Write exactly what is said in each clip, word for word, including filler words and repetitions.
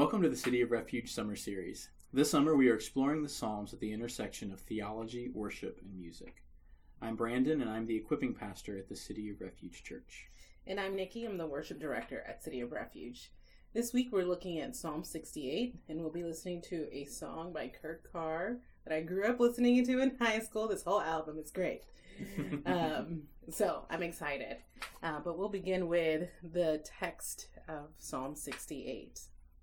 Welcome to the City of Refuge Summer Series. This summer we are exploring the Psalms at the intersection of theology, worship, and music. I'm Brandon, and I'm the equipping pastor at the City of Refuge Church. And I'm Nikki. I'm the worship director at City of Refuge. This week we're looking at Psalm sixty-eight, and we'll be listening to a song by Kurt Carr that I grew up listening to in high school. This whole album is great. um, so I'm excited. Uh, but we'll begin with the text of Psalm sixty-eight.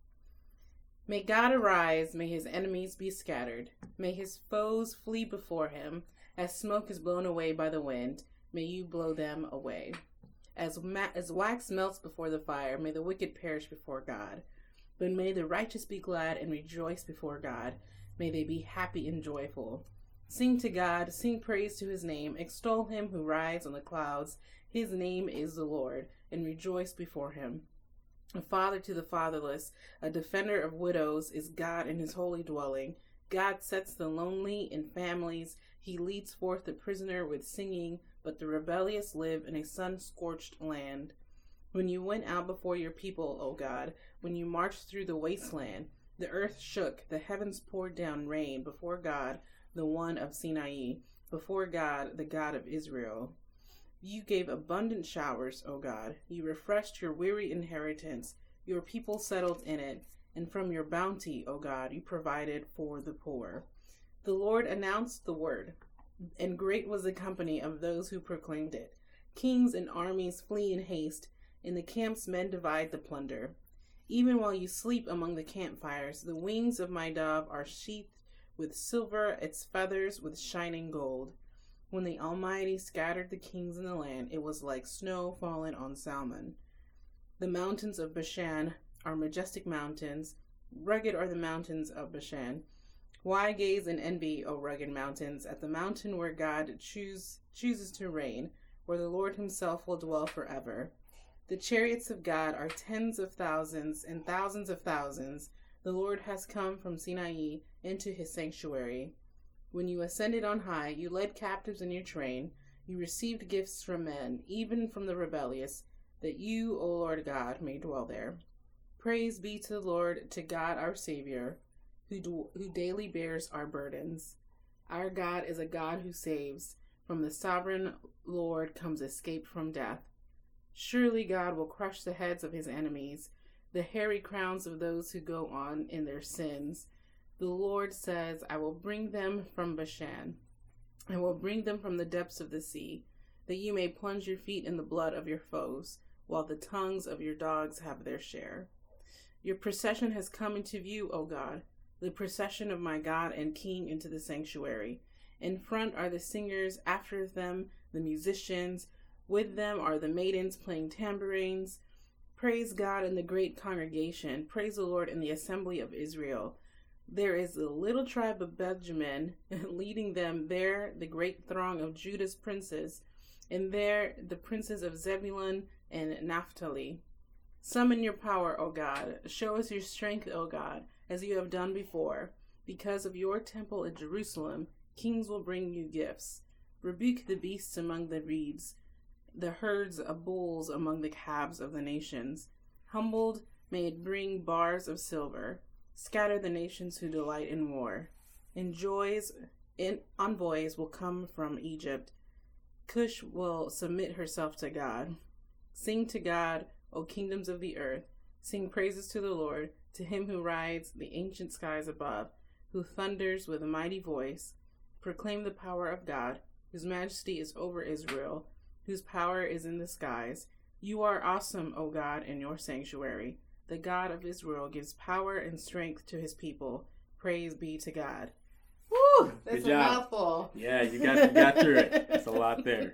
May God arise, may his enemies be scattered, may his foes flee before him. As smoke is blown away by the wind, may you blow them away. As, ma- as wax melts before the fire, may the wicked perish before God. But may the righteous be glad and rejoice before God. May they be happy and joyful. Sing to God, sing praise to his name, extol him who rides on the clouds. His name is the Lord, and rejoice before him. A father to the fatherless, a defender of widows is God in his holy dwelling. God sets the lonely in families. He leads forth the prisoner with singing, but the rebellious live in a sun-scorched land. When you went out before your people, O God, when you marched through the wasteland, the earth shook, the heavens poured down rain before God, the one of Sinai, before God, the God of Israel. You gave abundant showers, O God. You refreshed your weary inheritance. Your people settled in it. And from your bounty, O God, you provided for the poor. The Lord announced the word, and great was the company of those who proclaimed it. Kings and armies flee in haste. In the camps men divide the plunder. Even while you sleep among the campfires, the wings of my dove are sheathed with silver, its feathers with shining gold. When the Almighty scattered the kings in the land, it was like snow fallen on Salmon. The mountains of Bashan are majestic mountains. Rugged are the mountains of Bashan. Why gaze in envy, O rugged mountains, at the mountain where God choose, chooses to reign, where the Lord himself will dwell forever. The chariots of God are tens of thousands and thousands of thousands. The Lord has come from Sinai into his sanctuary. When you ascended on high, you led captives in your train. You received gifts from men, even from the rebellious, that you, O Lord God, may dwell there. Praise be to the Lord, to God our Savior, who, do, who daily bears our burdens. Our God is a God who saves. From the sovereign Lord comes escape from death. Surely God will crush the heads of his enemies, the hairy crowns of those who go on in their sins. The Lord says, I will bring them from Bashan. I will bring them from the depths of the sea, that you may plunge your feet in the blood of your foes, while the tongues of your dogs have their share. Your procession has come into view, O God, the procession of my God and King into the sanctuary. In front are the singers, after them the musicians, with them are the maidens playing tambourines. Praise God in the great congregation, praise the Lord in the assembly of Israel. There is the little tribe of Benjamin, leading them there the great throng of Judah's princes, and there the princes of Zebulun and Naphtali. Summon your power, O God. Show us your strength, O God, as you have done before. Because of your temple in Jerusalem, kings will bring you gifts. Rebuke the beasts among the reeds, the herds of bulls among the calves of the nations. Humbled, may it bring bars of silver. Scatter the nations who delight in war. Enjoys, in, envoys will come from Egypt. Cush will submit herself to God. Sing to God, O kingdoms of the earth. Sing praises to the Lord, to him who rides the ancient skies above, who thunders with a mighty voice. Proclaim the power of God, whose majesty is over Israel, whose power is in the skies. You are awesome, O God, in your sanctuary. The God of Israel gives power and strength to his people. Praise be to God. Woo! That's Good a job. mouthful. Yeah, you got, you got through it. That's a lot there.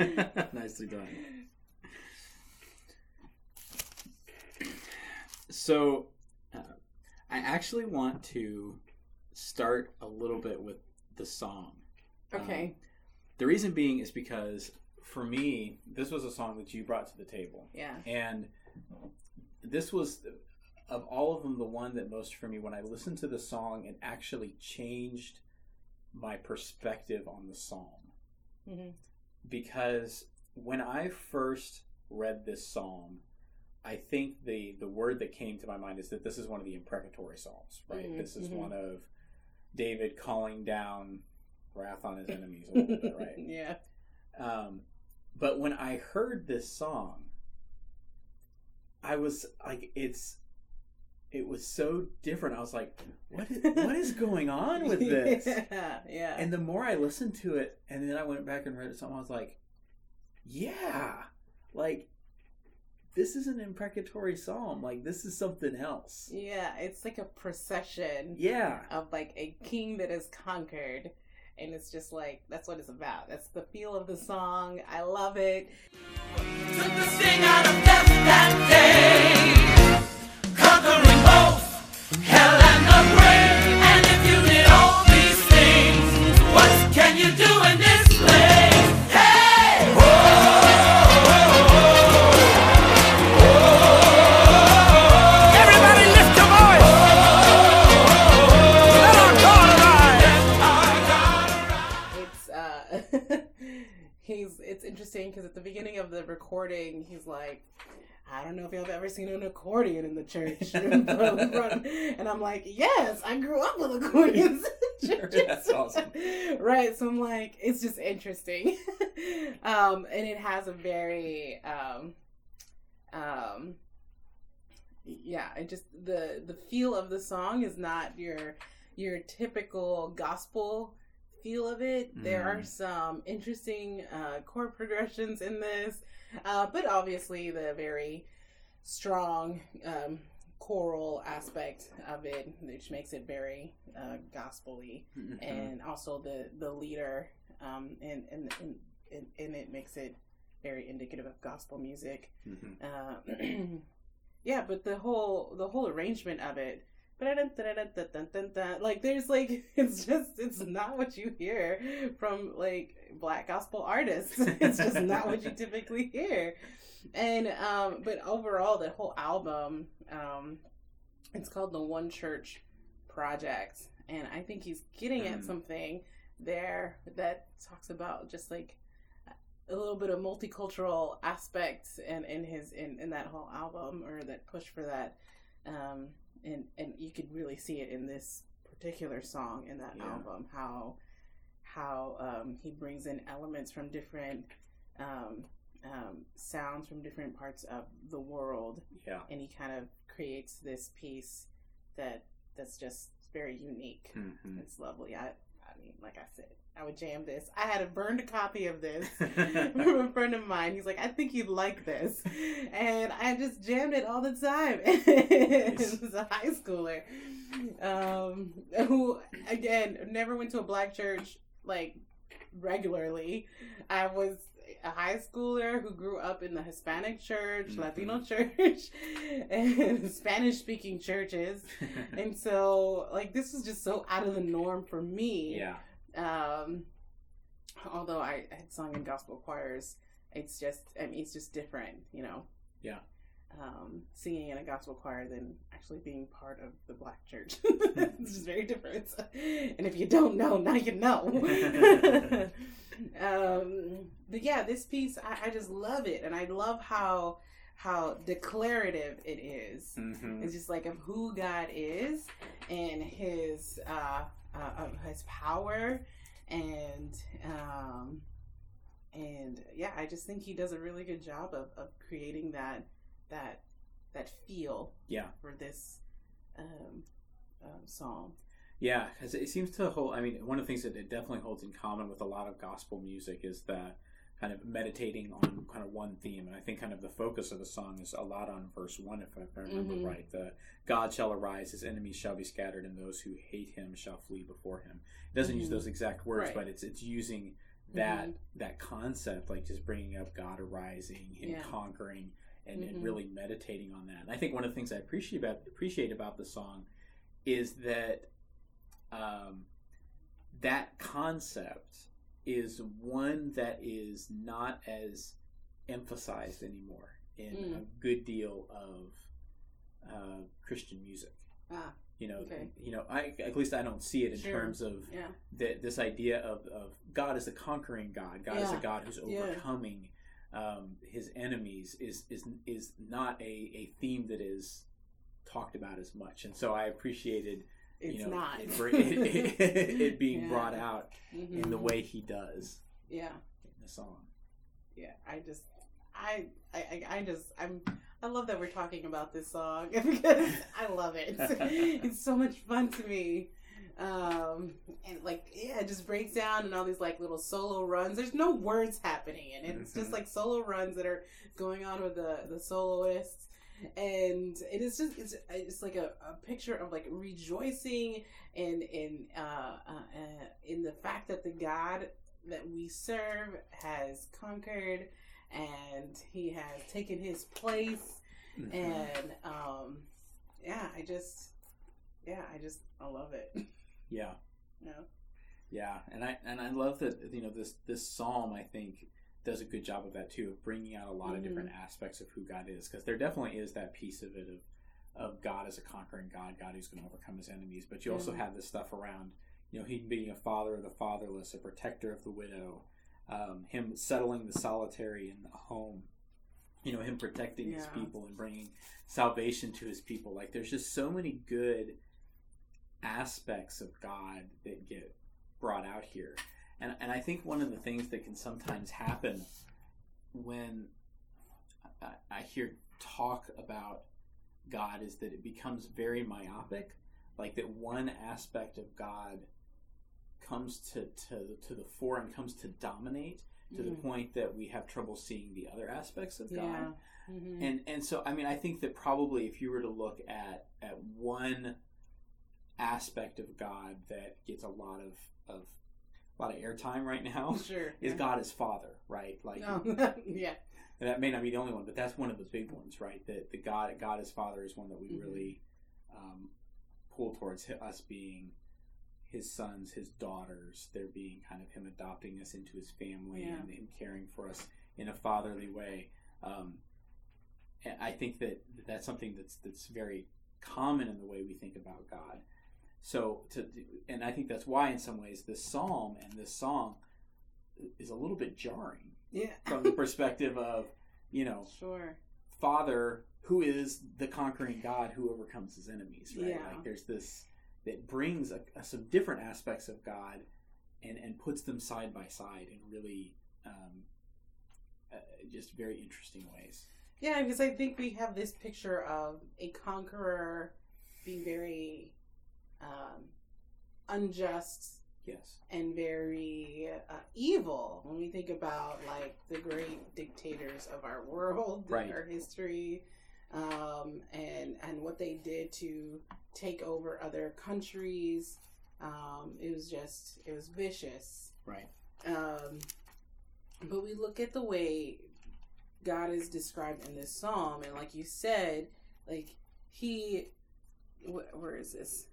Nicely done. So, uh, I actually want to start a little bit with the song. Okay. Um, the reason being is because, for me, this was a song that you brought to the table. Yeah. And this was, of all of them, the one that most for me, when I listened to the song, it actually changed my perspective on the psalm. Mm-hmm. Because when I first read this psalm, I think the the word that came to my mind is that this is one of the imprecatory psalms, right? Mm-hmm. This is mm-hmm. one of David calling down wrath on his enemies a little bit, right? Yeah. Um, but when I heard this song, I was like, it's, it was so different. I was like, what is, what is going on with this? Yeah, yeah. And the more I listened to it, and then I went back and read it, something I was like, yeah, like, this is an imprecatory psalm. Like, this is something else. Yeah, it's like a procession. Yeah. Of like a king that is conquered. And it's just like, that's what it's about. That's the feel of the song. I love it. Took the sting out of death that day, conquering both hell and the grave. And if you did all these things, what can you do in this place? Hey! Whoa! Everybody lift your voice! Let our God arise! It's, uh... He's, it's interesting because at the beginning of the recording, he's like, I don't know if you've ever seen an accordion in the church. And I'm like, yes, I grew up with accordions in churches. That's awesome. Right, so I'm like, it's just interesting. um, and it has a very, um, um, yeah, it just, the, the feel of the song is not your, your typical gospel feel of it. Mm. There are some interesting uh, chord progressions in this, uh, but obviously the very strong um, choral aspect of it, which makes it very uh, gospel-y, mm-hmm. and also the the leader um, and and and and it makes it very indicative of gospel music. Mm-hmm. Uh, yeah, but the whole the whole arrangement of it. Like there's like it's just it's not what you hear from like black gospel artists. It's just not what you typically hear. And um but overall the whole album, um it's called the One Church Project, and I think he's getting mm. at something there that talks about just like a little bit of multicultural aspects and in his in, in that whole album, or that push for that. um And and you could really see it in this particular song in that yeah. album, how how um, he brings in elements from different um, um, sounds from different parts of the world. Yeah. And he kind of creates this piece that that's just very unique. Mm-hmm. It's lovely. I I mean, like I said, I would jam this. I had a burned copy of this from a friend of mine. He's like, I think you'd like this. And I just jammed it all the time. It was a high schooler um, who, again, never went to a black church, like, regularly. I was a high schooler who grew up in the Hispanic church, mm-hmm. Latino church, and Spanish-speaking churches. And so, like, this was just so out of the norm for me. Yeah. Um, although I had sung in gospel choirs, it's just, I mean, it's just different, you know? Yeah. Um, singing in a gospel choir than actually being part of the black church. It's just very different. And if you don't know, now you know. um, but yeah, this piece, I, I just love it. And I love how, how declarative it is. Mm-hmm. It's just like of who God is and his, uh, Uh, of his power, and um, and yeah, I just think he does a really good job of, of creating that that that feel yeah. for this um, um, song. Yeah, because it seems to hold. I mean, one of the things that it definitely holds in common with a lot of gospel music is that kind of meditating on kind of one theme. And I think kind of the focus of the song is a lot on verse one, if I remember mm-hmm. right. The God shall arise, his enemies shall be scattered, and those who hate him shall flee before him. It doesn't mm-hmm. use those exact words, right. but it's it's using that mm-hmm. that concept, like just bringing up God arising and yeah. conquering and, mm-hmm. and really meditating on that. And I think one of the things I appreciate about appreciate about the song is that um, that concept is one that is not as emphasized anymore in mm. a good deal of uh, Christian music. Ah, you know, okay. you know, I at least I don't see it in sure. terms of yeah. the, this idea of, of God as a conquering God. God yeah. is a God who's overcoming. um, his enemies is is is not a, a theme that is talked about as much, and so I appreciated it's you know not it, it, it, it being yeah. brought out mm-hmm. in the way he does. Yeah, in the song. Yeah, I just, I, I, I just, I'm, I love that we're talking about this song because I love it. It's so much fun to me. Um, and like, yeah, it just breaks down and all these like little solo runs. There's no words happening, and it's mm-hmm. just like solo runs that are going on with the the soloists, and it is just it's it's like a, a picture of like rejoicing and in uh, uh, uh in the fact that the God that we serve has conquered, and He has taken His place, mm-hmm. and um, yeah, I just, yeah, I just I love it. Yeah. Yeah. Yeah, and I and I love that you know this this psalm I think does a good job of that too, of bringing out a lot mm-hmm. of different aspects of who God is, because there definitely is that piece of it of of God as a conquering God, God who's going to overcome His enemies, but you also mm-hmm. have this stuff around you know Him being a father of the fatherless, a protector of the widow, um, Him settling the solitary in the home, you know Him protecting yeah. His people and bringing salvation to His people. Like there's just so many good aspects of God that get brought out here, and and I think one of the things that can sometimes happen when I, I hear talk about God is that it becomes very myopic, like that one aspect of God comes to to, to the fore and comes to dominate to mm-hmm. the point that we have trouble seeing the other aspects of God. Yeah. Mm-hmm. And and so I mean I think that probably if you were to look at at one aspect of God that gets a lot of, of a lot of airtime right now sure, is yeah. God as Father, right? Like, no. yeah, and that may not be the only one, but that's one of the big ones, right? That the God God as Father is one that we mm-hmm. really um, pull towards us being His sons, His daughters. There being kind of Him adopting us into His family yeah. and Him caring for us in a fatherly way. Um, and I think that that's something that's that's very common in the way we think about God. So, to, and I think that's why, in some ways, this psalm and this song is a little bit jarring. Yeah. From the perspective of, you know, sure, Father, who is the conquering God who overcomes His enemies, right? Yeah. Like, there's this that brings a, a, some different aspects of God and, and puts them side by side in really um, uh, just very interesting ways. Yeah, because I think we have this picture of a conqueror being very Um, unjust, yes, and very uh, evil. When we think about like the great dictators of our world, right. our history, um, and and what they did to take over other countries, um, it was just it was vicious, right? Um, but we look at the way God is described in this psalm, and like you said, like He, wh- where is this?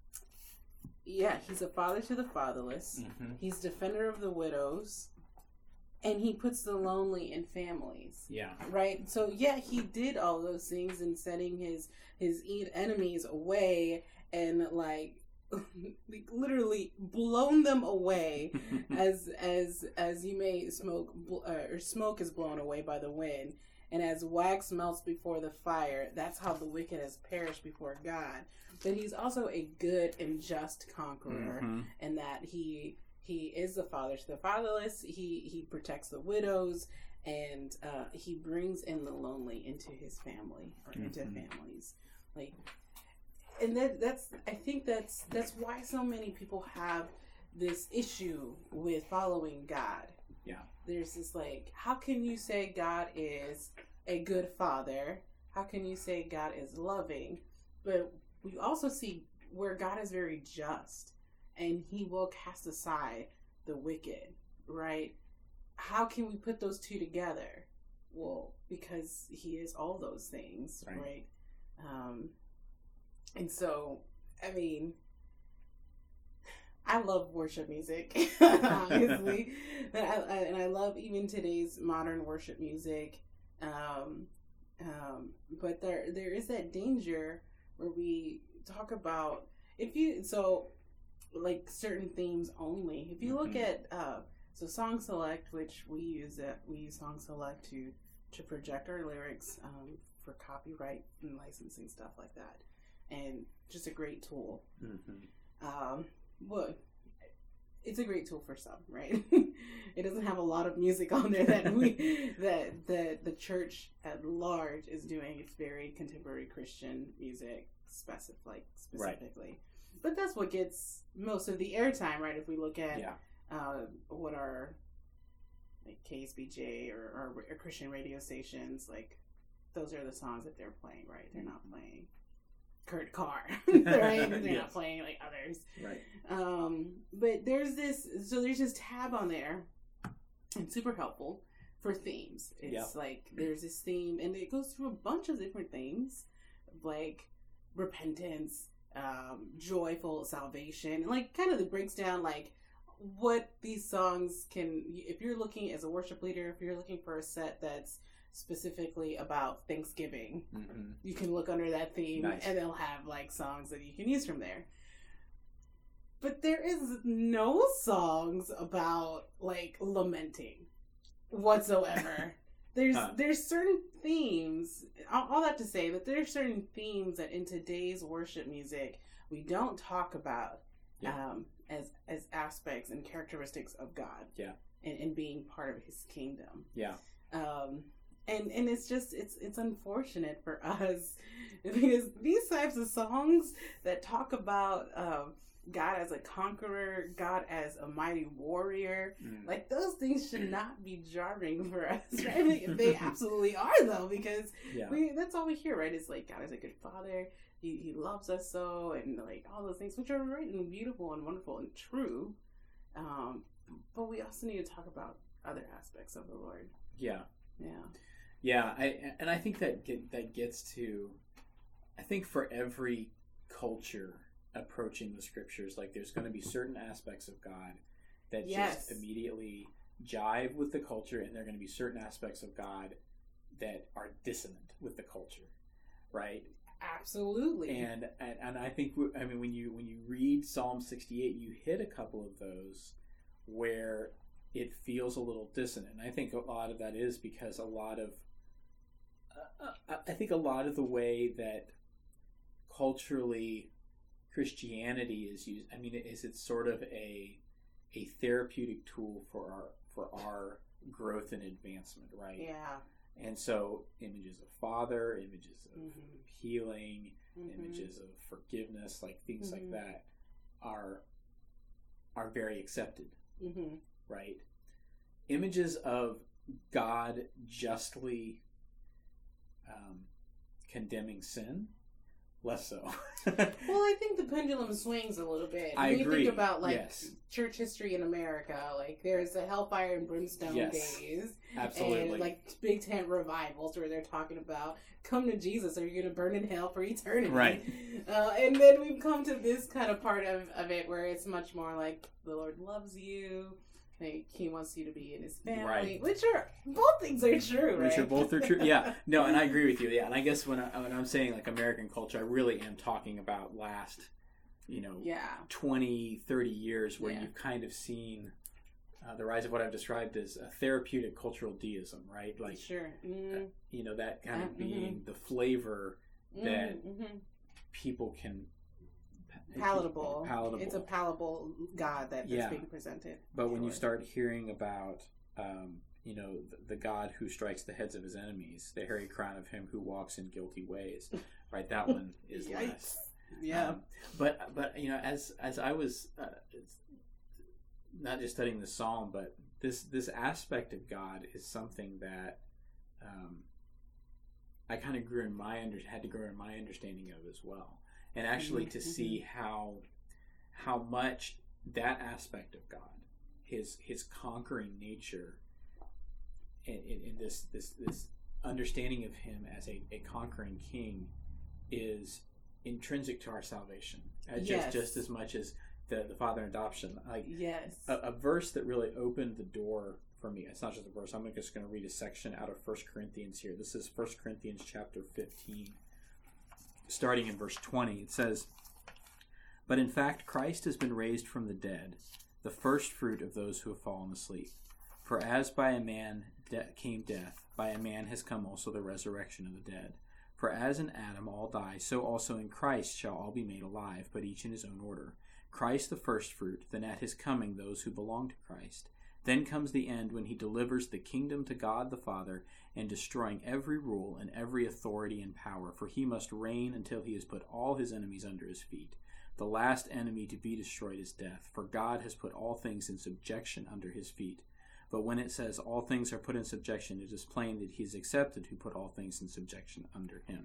Yeah, He's a father to the fatherless. Mm-hmm. He's defender of the widows. And He puts the lonely in families. Yeah. Right? So, yeah, He did all those things in setting his, his enemies away and, like, literally blown them away as as as you may smoke, uh, or smoke is blown away by the wind. And as wax melts before the fire, that's how the wicked has perished before God. But He's also a good and just conqueror, mm-hmm. and that he he is the father to the fatherless. He he protects the widows, and uh, He brings in the lonely into His family or mm-hmm. into families. Like, and that that's I think that's that's why so many people have this issue with following God. Yeah. There's this like, how can you say God is a good father? How can you say God is loving? But we also see where God is very just, and He will cast aside the wicked, right? How can we put those two together? Well, because He is all those things, right? right? Um, and so, I mean, I love worship music, obviously, and, I, I, and I love even today's modern worship music. Um, um, but there, there is that danger where we talk about if you so like certain themes only. If you look mm-hmm. at uh, So Song Select, which we use it, we use Song Select to to project our lyrics um, for copyright and licensing stuff like that, and just a great tool. Mm-hmm. Um, well, it's a great tool for some, right? It doesn't have a lot of music on there that we that that the church at large is doing. It's very contemporary Christian music, specific, like specifically. Right. But that's what gets most of the airtime, right? If we look at yeah. uh, what are like K S B J or, or, or Christian radio stations, like those are the songs that they're playing, right? They're not playing Kurt Carr, right? They're yes. not playing like others, right? Um, but there's this, so there's this tab on there, and super helpful for themes. It's yep. like there's this theme, and it goes through a bunch of different themes, like repentance, um, joyful salvation, and like kind of it breaks down like what these songs can. If you're looking as a worship leader, if you're looking for a set that's specifically about Thanksgiving, mm-hmm. you can look under that theme, nice. And they'll have like songs that you can use from there. But there is no songs about like lamenting whatsoever. There's huh. there's certain themes, all, all that to say that there's certain themes that in today's worship music we don't talk about yeah. um, as as aspects and characteristics of God, yeah, and, and being part of His kingdom, yeah. Um, and and it's just it's it's unfortunate for us because these types of songs that talk about um, God as a conqueror, God as a mighty warrior, mm. like those things should not be jarring for us, right? Like, they absolutely are though, because yeah. we that's all we hear, right? It's like God is a good father, he he loves us so, and like all those things, which are right and beautiful and wonderful and true. Um, but we also need to talk about other aspects of the Lord. Yeah, yeah, yeah. I and I think that get, that gets to, I think for every culture approaching the scriptures, like there's going to be certain aspects of God that yes. just immediately jive with the culture, and there are going to be certain aspects of God that are dissonant with the culture, right? Absolutely. And and, and I think I mean when you when you read Psalm sixty-eight, you hit a couple of those where it feels a little dissonant. And I think a lot of that is because a lot of uh, I think a lot of the way that culturally Christianity is used, I mean, is it's sort of a a therapeutic tool for our for our growth and advancement, right? Yeah. And so images of Father, images of mm-hmm. healing, mm-hmm. images of forgiveness, like things mm-hmm. like that are are very accepted, mm-hmm. right? Images of God justly um, condemning sin, less so. Well, I think the pendulum swings a little bit. I when agree. You think about like yes. church history in America, like there's the hellfire and brimstone yes. days, absolutely, and like big tent revivals where they're talking about come to Jesus or you're going to burn in hell for eternity, right? Uh, and then we've come to this kind of part of, of it where it's much more like the Lord loves you. Like he wants you to be in his family, right. which are both things are true, right? Which are both are true. Yeah, no, and I agree with you. Yeah, and I guess when, I, when I'm saying like American culture, I really am talking about last, you know, yeah. twenty, thirty years where yeah. you've kind of seen uh, the rise of what I've described as a therapeutic cultural deism, right? Like, sure, mm-hmm. uh, you know, that kind of uh, being mm-hmm. the flavor that mm-hmm. people can. Palatable. palatable. It's a palatable God that is yeah. being presented. But sure. when you start hearing about, um, you know, the, the God who strikes the heads of his enemies, the hairy crown of him who walks in guilty ways, right? That one is less. Yeah. Um, but but you know, as as I was uh, not just studying the Psalm, but this this aspect of God is something that um, I kind of grew in my under had to grow in my understanding of as well. And actually to see how how much that aspect of God, his his conquering nature, in, in, in this this this understanding of him as a, a conquering king, is intrinsic to our salvation, uh, just yes. just as much as the the father adoption. Like yes, a, a verse that really opened the door for me. It's not just a verse. I'm just going to read a section out of First Corinthians here. This is First Corinthians chapter fifteen. Starting in verse twenty, it says, "But in fact, Christ has been raised from the dead, the first fruit of those who have fallen asleep. For as by a man de- came death, by a man has come also the resurrection of the dead. For as in Adam all die, so also in Christ shall all be made alive, but each in his own order. Christ the first fruit, then at his coming those who belong to Christ. Then comes the end when he delivers the kingdom to God the Father, and destroying every rule and every authority and power, for he must reign until he has put all his enemies under his feet. The last enemy to be destroyed is death, for God has put all things in subjection under his feet. But when it says all things are put in subjection, it is plain that he is accepted who put all things in subjection under him.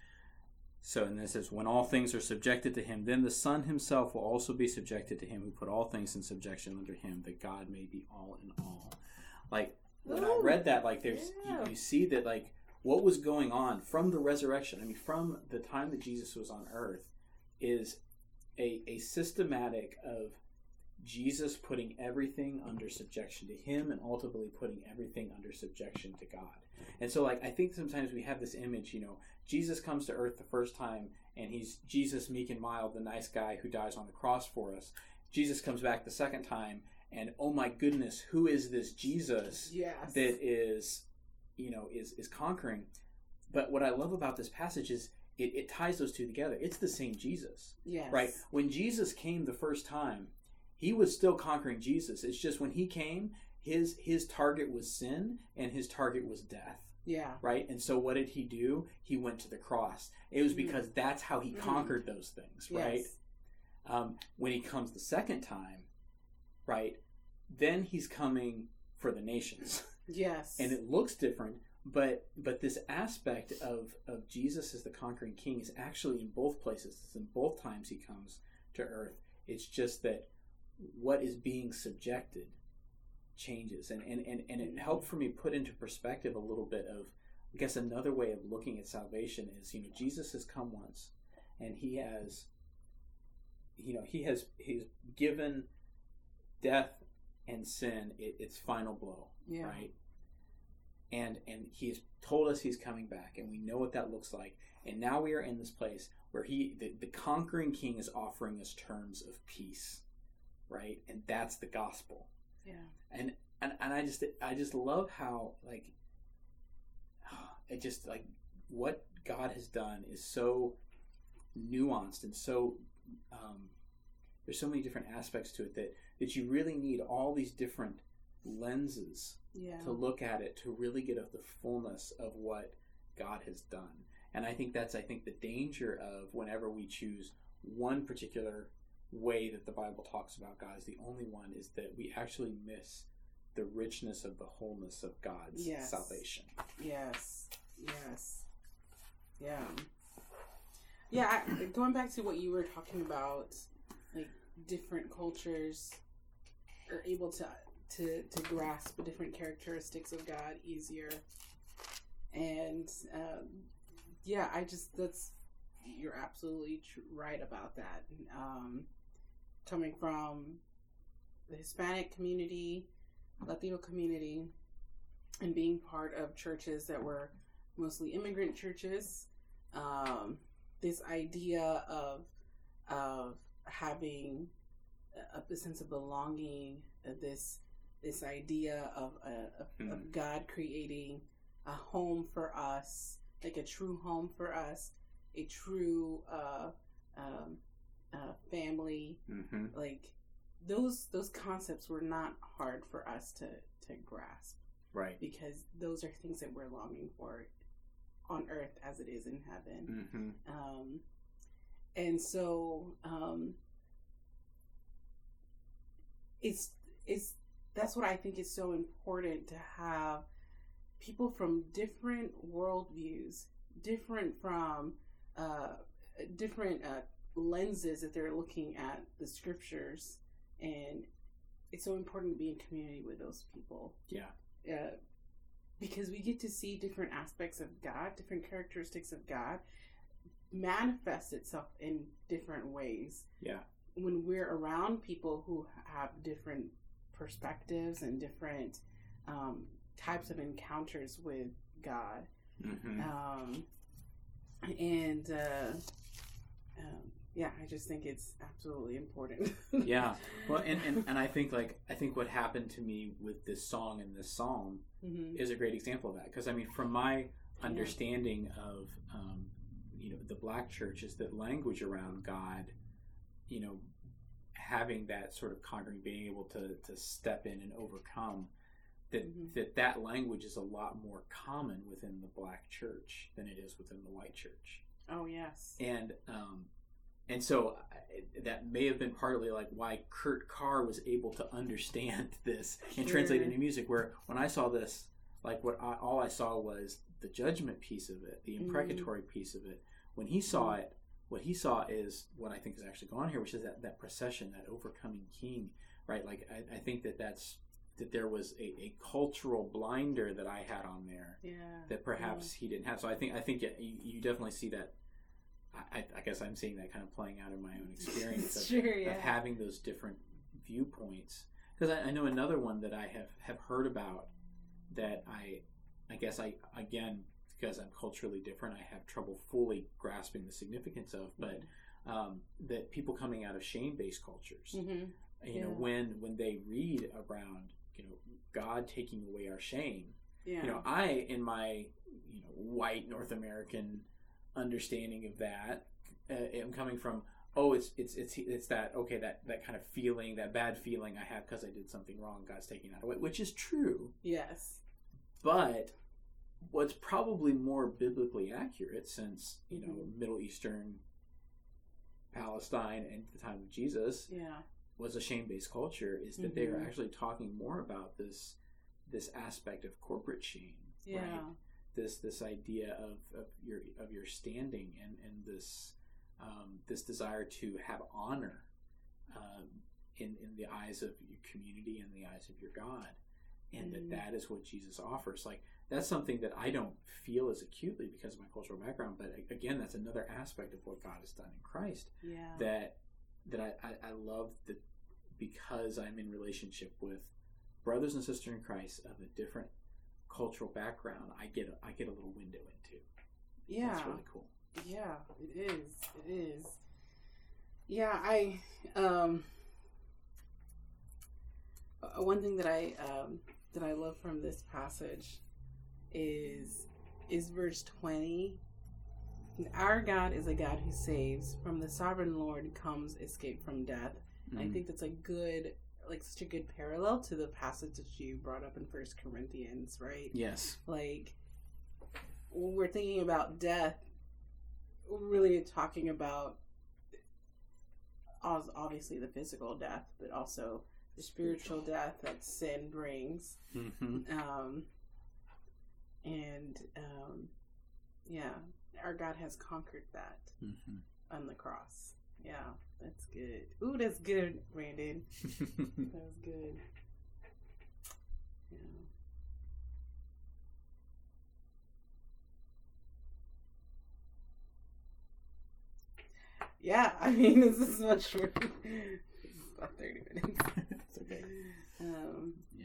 So, and this is when all things are subjected to him, then the Son himself will also be subjected to him who put all things in subjection under him, that God may be all in all. Like, when Ooh, I read that, like, there's yeah. you, you see that, like, what was going on from the resurrection, I mean, from the time that Jesus was on earth, is a, a systematic of Jesus putting everything under subjection to him and ultimately putting everything under subjection to God. And so, like, I think sometimes we have this image, you know, Jesus comes to earth the first time and he's Jesus meek and mild, the nice guy who dies on the cross for us. Jesus comes back the second time and, oh my goodness, who is this Jesus yes. that is, you know, is, is conquering? But what I love about this passage is it, it ties those two together. It's the same Jesus. Yes. Right? When Jesus came the first time, he was still conquering Jesus. It's just when he came, his his target was sin and his target was death. Yeah. Right? And so what did he do? He went to the cross. It was because mm. that's how he conquered mm. those things, right? Yes. Um, when he comes the second time, right, then he's coming for the nations. Yes. And it looks different, but but this aspect of, of Jesus as the conquering king is actually in both places. It's in both times he comes to earth. It's just that what is being subjected changes. And, and, and, and it helped for me put into perspective a little bit of, I guess another way of looking at salvation is, you know, Jesus has come once and he has, you know, he has he's given death and sin it, its final blow, yeah. right? And and he's told us he's coming back, and we know what that looks like. And now we are in this place where he, the, the conquering king, is offering us terms of peace. Right, and that's the gospel. Yeah, and and and I just I just love how like it just like what God has done is so nuanced and so um, there's so many different aspects to it that that you really need all these different lenses yeah. to look at it to really get at the fullness of what God has done. And I think that's I think the danger of whenever we choose one particular way that the Bible talks about God is the only one is that we actually miss the richness of the wholeness of God's yes. salvation. Yes. Yes. Yeah. Yeah, I, going back to what you were talking about, like different cultures are able to to, to grasp different characteristics of God easier. And um, yeah, I just, that's, you're absolutely tr- right about that. Um, coming from the Hispanic community, Latino community, and being part of churches that were mostly immigrant churches, um, this idea of of having a, a sense of belonging, uh, this this idea of, uh, of, mm. of God creating a home for us, like a true home for us, a true uh, um, uh, family, mm-hmm. like those those concepts were not hard for us to to grasp, right? Because those are things that we're longing for on earth as it is in heaven. Mm-hmm. Um, and so um, it's it's that's what I think is so important, to have people from different worldviews, different from uh, different uh, lenses that they're looking at the scriptures, and it's so important to be in community with those people. Yeah. Uh, because we get to see different aspects of God, different characteristics of God manifest itself in different ways. Yeah. When we're around people who have different perspectives and different um, types of encounters with God. Mm-hmm. Um, and uh, um, yeah, I just think it's absolutely important. Yeah. Well, and, and, and I think like I think what happened to me with this song and this psalm mm-hmm. is a great example of that. Because I mean, from my understanding yeah. of um, you know the Black church is that language around God, you know, having that sort of conquering, being able to to step in and overcome. That, mm-hmm. that that language is a lot more common within the Black church than it is within the white church. Oh yes. And um, and so I, that may have been partly like why Kurt Carr was able to understand this and sure. translate it into music. Where when I saw this, like what I, all I saw was the judgment piece of it, the imprecatory mm-hmm. piece of it. When he saw mm-hmm. it, what he saw is what I think is actually going on here, which is that, that procession, that overcoming king, right? Like I, I think that that's that there was a, a cultural blinder that I had on there yeah. that perhaps yeah. he didn't have. So I think I think you, you definitely see that. I, I guess I'm seeing that kind of playing out in my own experience of, sure, yeah. of having those different viewpoints. Because I, I know another one that I have, have heard about that I I guess I again because I'm culturally different I have trouble fully grasping the significance of, but um, that people coming out of shame-based cultures, mm-hmm. you yeah. know, when when they read around you know God taking away our shame, yeah. you know, I in my you know white North American understanding of that, uh, am coming from oh it's it's it's it's that okay that that kind of feeling, that bad feeling I have because I did something wrong, God's taking that away, which is true. Yes, but what's probably more biblically accurate, since you know mm-hmm. Middle Eastern Palestine and the time of Jesus yeah. was a shame-based culture, is that mm-hmm. they are actually talking more about this this aspect of corporate shame, yeah. right? This this idea of, of your of your standing and and this um, this desire to have honor um, in in the eyes of your community and the eyes of your God, and mm-hmm. that that is what Jesus offers. Like that's something that I don't feel as acutely because of my cultural background, but again, that's another aspect of what God has done in Christ. Yeah. That that I, I, I love that because I'm in relationship with brothers and sisters in Christ of a different cultural background, I get a, I get a little window into. Yeah, that's really cool. Yeah, it is. It is. Yeah, I um. One thing that I um that I love from this passage is is verse twenty. Our God is a God who saves. From the sovereign Lord comes escape from death. Mm-hmm. I think that's a good, like such a good parallel to the passage that you brought up in First Corinthians, right? Yes. Like when we're thinking about death, we're really talking about obviously the physical death, but also the spiritual death that sin brings. Mm-hmm. Um, and um, yeah, our God has conquered that mm-hmm. on the cross. Yeah, that's good. Ooh, that's good, Brandon. That's good. Yeah. Yeah, I mean, this is much for about thirty minutes. It's okay. Um, yeah.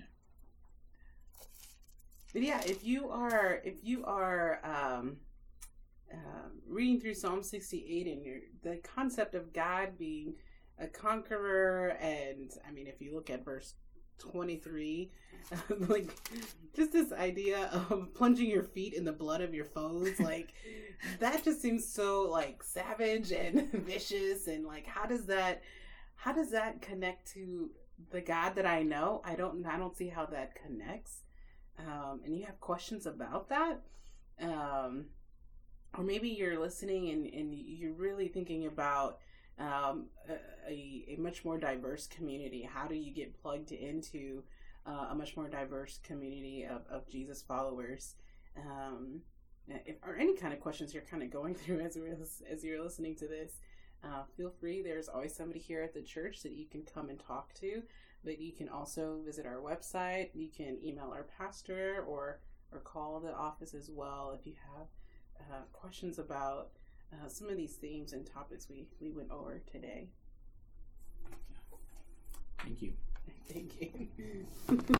But yeah, if you are if you are um, um, reading through Psalm sixty-eight and you're, the concept of God being a conqueror, and I mean, if you look at verse twenty-three, like just this idea of plunging your feet in the blood of your foes, like that just seems so like savage and vicious, and like how does that how does that connect to the God that I know? I don't I don't see how that connects. Um, and you have questions about that, um, or maybe you're listening and, and you're really thinking about um, a, a much more diverse community. How do you get plugged into uh, a much more diverse community of, of Jesus followers? Um, if, or any kind of questions you're kind of going through as we're, as you're listening to this, uh, feel free. There's always somebody here at the church that you can come and talk to. But you can also visit our website. You can email our pastor or or call the office as well if you have uh, questions about uh, some of these themes and topics we, we went over today. Thank you. Thank you.